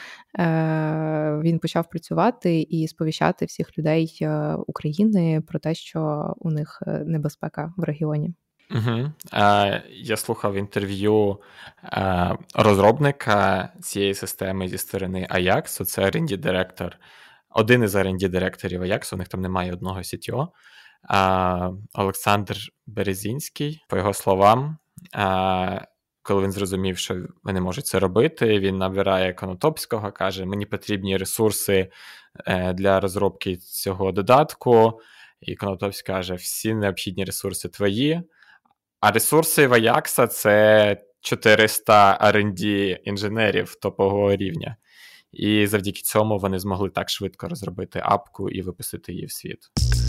він почав працювати і сповіщати всіх людей України про те, що у них небезпека в регіоні. Угу. А, я слухав інтерв'ю а, розробника цієї системи зі сторони Аяксу, це ар енд ді-директор, один із ар енд ді-директорів Аяксу, у них там немає одного сі ті о, а, Олександр Березінський, по його словам, а, коли він зрозумів, що вони можуть це робити, він набирає Конотопського, каже, мені потрібні ресурси для розробки цього додатку. І Конотопський каже, всі необхідні ресурси твої. А ресурси в Аякса – це чотириста ар енд ді-інженерів топового рівня. І завдяки цьому вони змогли так швидко розробити апку і випустити її в світ.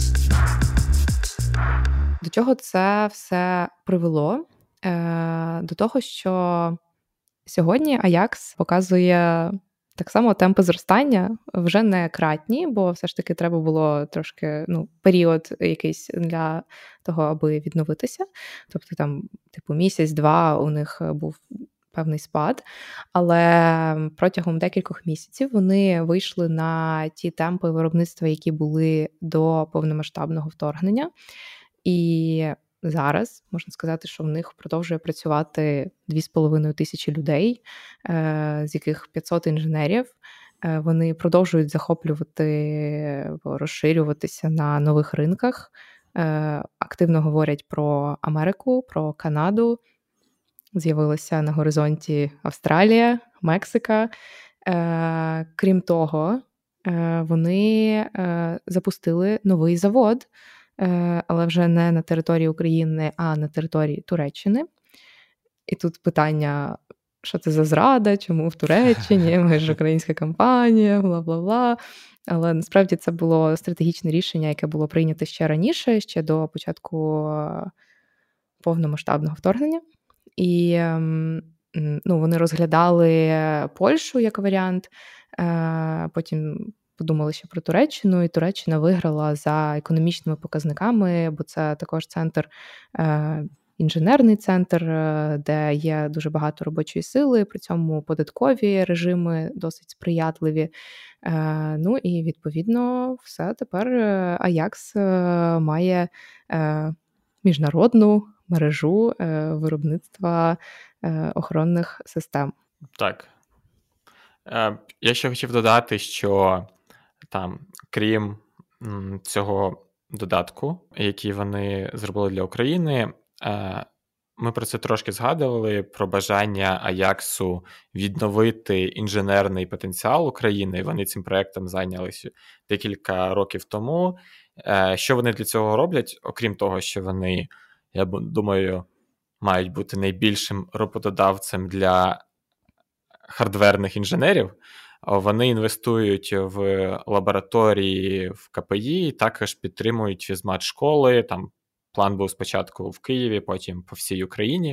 До чого це все привело? До того, що сьогодні Аякс показує так само темпи зростання, вже не кратні, бо все ж таки треба було трошки, ну, період якийсь для того, аби відновитися. Тобто там, типу, місяць-два у них був певний спад, але протягом декількох місяців вони вийшли на ті темпи виробництва, які були до повномасштабного вторгнення. І зараз можна сказати, що в них продовжує працювати дві з половиною тисячі людей, з яких п'ятсот інженерів. Вони продовжують захоплювати, розширюватися на нових ринках, активно говорять про Америку, про Канаду. З'явилася на горизонті Австралія, Мексика. Крім того, вони запустили новий завод, але вже не на території України, а на території Туреччини. І тут питання, що це за зрада, чому в Туреччині, ми ж українська компанія, бла-бла-бла. Але насправді це було стратегічне рішення, яке було прийнято ще раніше, ще до початку повномасштабного вторгнення. І ну, вони розглядали Польщу як варіант, потім подумали ще про Туреччину, і Туреччина виграла за економічними показниками, бо це також центр, е, інженерний центр, де є дуже багато робочої сили, при цьому податкові режими досить сприятливі. Е, ну і, відповідно, все, тепер Аякс має е, міжнародну мережу е, виробництва е, охоронних систем. Так. Е, я ще хотів додати, що там, крім цього додатку, який вони зробили для України, ми про це трошки згадували, про бажання Аяксу відновити інженерний потенціал України. Вони цим проєктом зайнялися декілька років тому. Що вони для цього роблять? Окрім того, що вони, я думаю, мають бути найбільшим роботодавцем для хардверних інженерів, вони інвестують в лабораторії в КПІ, також підтримують фізмат-школи, там план був спочатку в Києві, потім по всій Україні.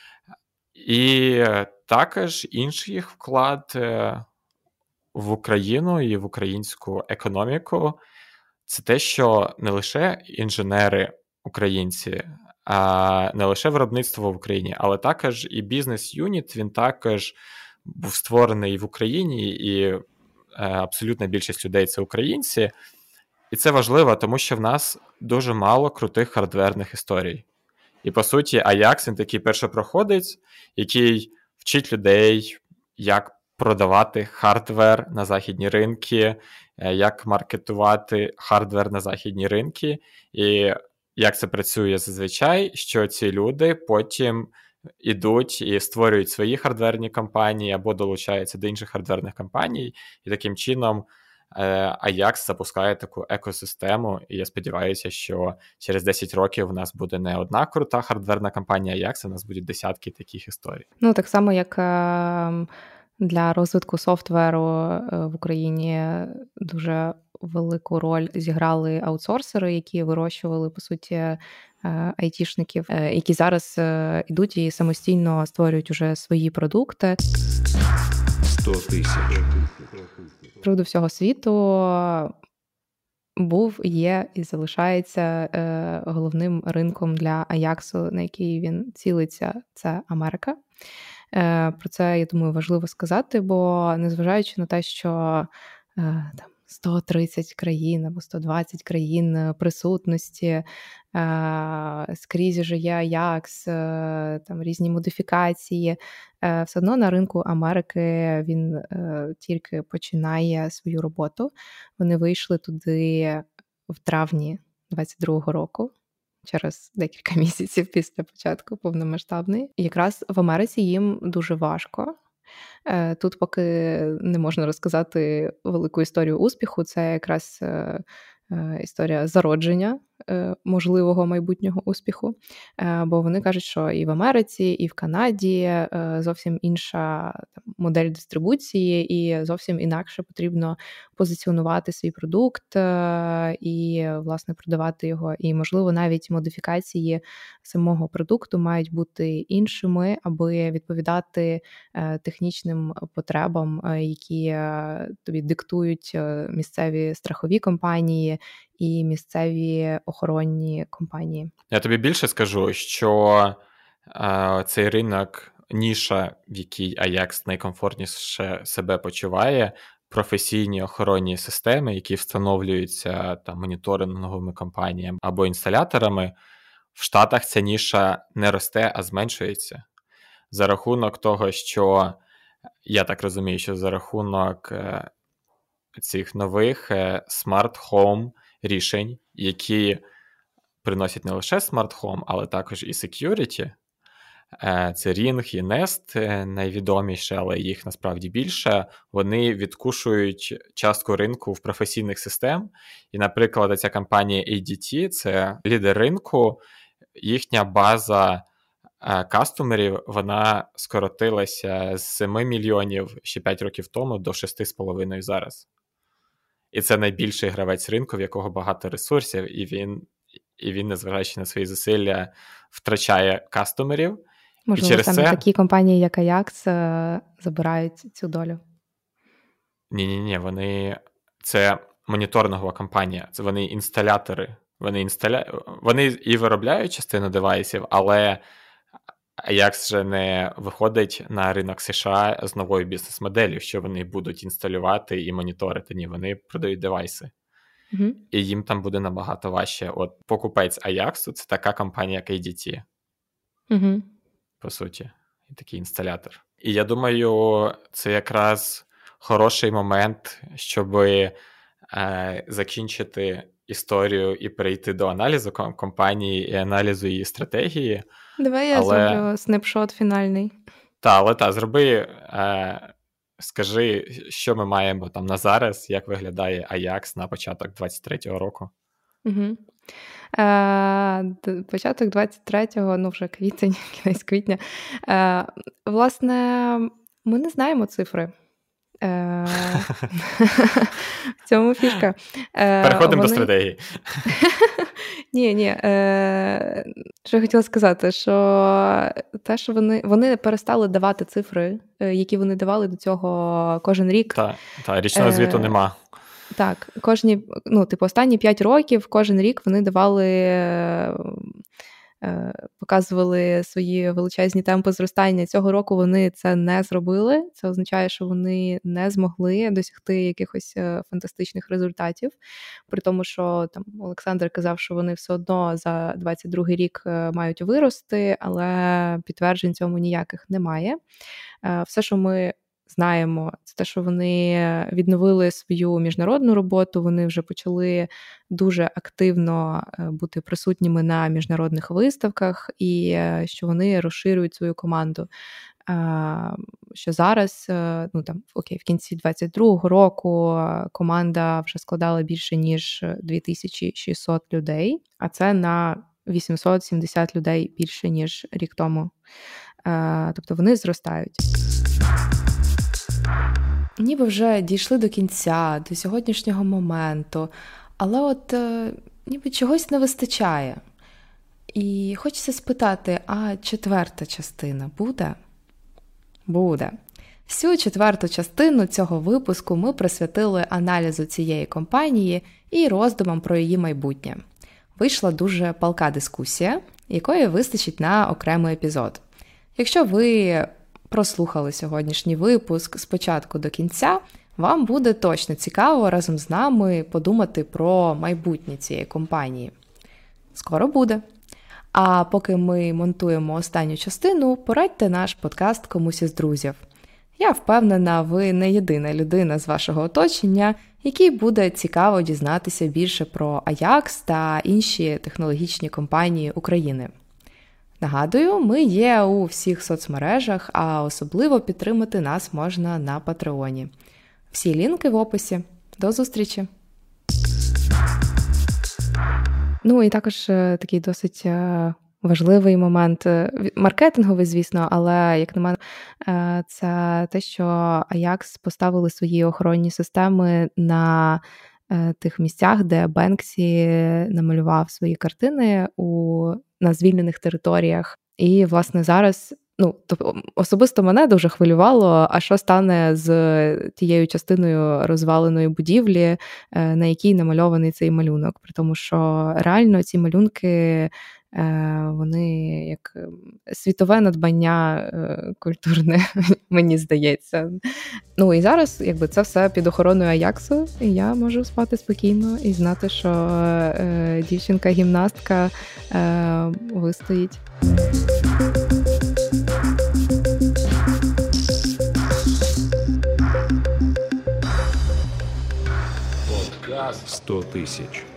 І також інший їх вклад в Україну і в українську економіку – це те, що не лише інженери українці, а не лише виробництво в Україні, але також і бізнес-юніт, він також був створений в Україні, і абсолютна більшість людей – це українці. І це важливо, тому що в нас дуже мало крутих хардверних історій. І, по суті, Аякс, він такий першопроходець, який вчить людей, як продавати хардвер на західні ринки, як маркетувати хардвер на західні ринки, і як це працює зазвичай, що ці люди потім ідуть і створюють свої хардверні компанії або долучаються до інших хардверних компаній, і таким чином Ajax запускає таку екосистему, і я сподіваюся, що через десять років у нас буде не одна крута хардверна компанія Ajax, а у нас будуть десятки таких історій. Ну, так само, як для розвитку софтверу в Україні дуже велику роль зіграли аутсорсери, які вирощували, по суті, айтішників, які зараз ідуть і самостійно створюють уже свої продукти. сто тисяч. З приводу всього світу був, є і залишається головним ринком для Аяксу, на який він цілиться, це Америка. Про це, я думаю, важливо сказати, бо незважаючи на те, що там сто тридцять країн або сто двадцять країн присутності, скрізь же є Ajax, там різні модифікації, все одно на ринку Америки він тільки починає свою роботу. Вони вийшли туди в травні двадцять другого року, через декілька місяців після початку повномасштабної. І якраз в Америці їм дуже важко. Тут поки не можна розказати велику історію успіху, це якраз історія зародження можливого майбутнього успіху, бо вони кажуть, що і в Америці, і в Канаді зовсім інша модель дистрибуції, і зовсім інакше потрібно позиціонувати свій продукт і, власне, продавати його. І, можливо, навіть модифікації самого продукту мають бути іншими, аби відповідати технічним потребам, які тобі диктують місцеві страхові компанії і місцеві охоронні компанії. Я тобі більше скажу, що е, цей ринок, ніша, в якій Ajax найкомфортніше себе почуває, професійні охоронні системи, які встановлюються там моніторинговими компаніями або інсталяторами, в Штатах ця ніша не росте, а зменшується. За рахунок того, що, я так розумію, що за рахунок е, цих нових е, смарт-хоум рішень, які приносять не лише Smart Home, але також і security. Це Ring і Nest найвідоміші, але їх насправді більше. Вони відкушують частку ринку в професійних систем. І, наприклад, ця компанія ей ді ті – це лідер ринку. Їхня база кастомерів, вона скоротилася з семи мільйонів ще п'ять років тому до шести з половиною зараз. І це найбільший гравець ринку, в якого багато ресурсів, і він, і він, незважаючи на свої зусилля, втрачає кастомерів. Можливо, і через саме це... такі компанії, як Ajax, забирають цю долю. Ні-ні-ні, вони... Це моніторингова компанія, це вони інсталятори. Вони, інсталя... вони і виробляють частину девайсів, але Ajax же не виходить на ринок США з новою бізнес-моделлю, що вони будуть інсталювати і моніторити. Ні, вони продають девайси. Uh-huh. І їм там буде набагато важче. От покупець Ajax – це така компанія, як ей ді ті. Uh-huh. По суті. І такий інсталятор. І я думаю, це якраз хороший момент, щоб е, закінчити історію і перейти до аналізу компанії і аналізу її стратегії. Давай я але... зроблю снапшот фінальний. Так, але так, зроби, е, скажи, що ми маємо там на зараз, як виглядає Ajax на початок двадцять третього року. Угу. Е, початок двадцять третього, ну вже квітень, кінець квітня. Е, власне, ми не знаємо цифри. Е, в цьому фішка. Е, Переходимо вони... до стратегії. Ні, ні. Е, що я хотіла сказати, що те, що вони, вони перестали давати цифри, які вони давали до цього кожен рік. Так, та, річного звіту е, нема. Так, кожні, ну, типу, останні п'ять років кожен рік вони давали, показували свої величезні темпи зростання. Цього року вони це не зробили. Це означає, що вони не змогли досягти якихось фантастичних результатів. При тому, що там Олександр казав, що вони все одно за двадцять другий рік мають вирости, але підтверджень цьому ніяких немає. Все, що ми знаємо, це те, що вони відновили свою міжнародну роботу, вони вже почали дуже активно бути присутніми на міжнародних виставках і що вони розширюють свою команду. Що зараз, ну там, окей, в кінці двадцять другого року команда вже складала більше, ніж дві тисячі шістсот людей, а це на вісімсот сімдесят людей більше, ніж рік тому. Тобто вони зростають. Ніби вже дійшли до кінця, до сьогоднішнього моменту, але от ніби чогось не вистачає. І хочеться спитати, а четверта частина буде? Буде. Всю четверту частину цього випуску ми присвятили аналізу цієї компанії і роздумам про її майбутнє. Вийшла дуже палка дискусія, якої вистачить на окремий епізод. Якщо ви прослухали сьогоднішній випуск з початку до кінця, вам буде точно цікаво разом з нами подумати про майбутнє цієї компанії. Скоро буде. А поки ми монтуємо останню частину, порадьте наш подкаст комусь із друзів. Я впевнена, ви не єдина людина з вашого оточення, якій буде цікаво дізнатися більше про Ajax та інші технологічні компанії України. Нагадую, ми є у всіх соцмережах, а особливо підтримати нас можна на Патреоні. Всі лінки в описі. До зустрічі! Ну і також такий досить важливий момент, маркетинговий, звісно, але, як на мене, це те, що Ajax поставили свої охоронні системи на тих місцях, де Бенксі намалював свої картини у, на звільнених територіях. І, власне, зараз, ну, тобто, особисто мене дуже хвилювало, а що стане з тією частиною розваленої будівлі, на якій намальований цей малюнок. При тому, що реально ці малюнки, вони як світове надбання культурне, мені здається. Ну і зараз, якби, це все під охороною Аяксу, і я можу спати спокійно і знати, що е, дівчинка-гімнастка е, вистоїть. Подкаст сто тисяч.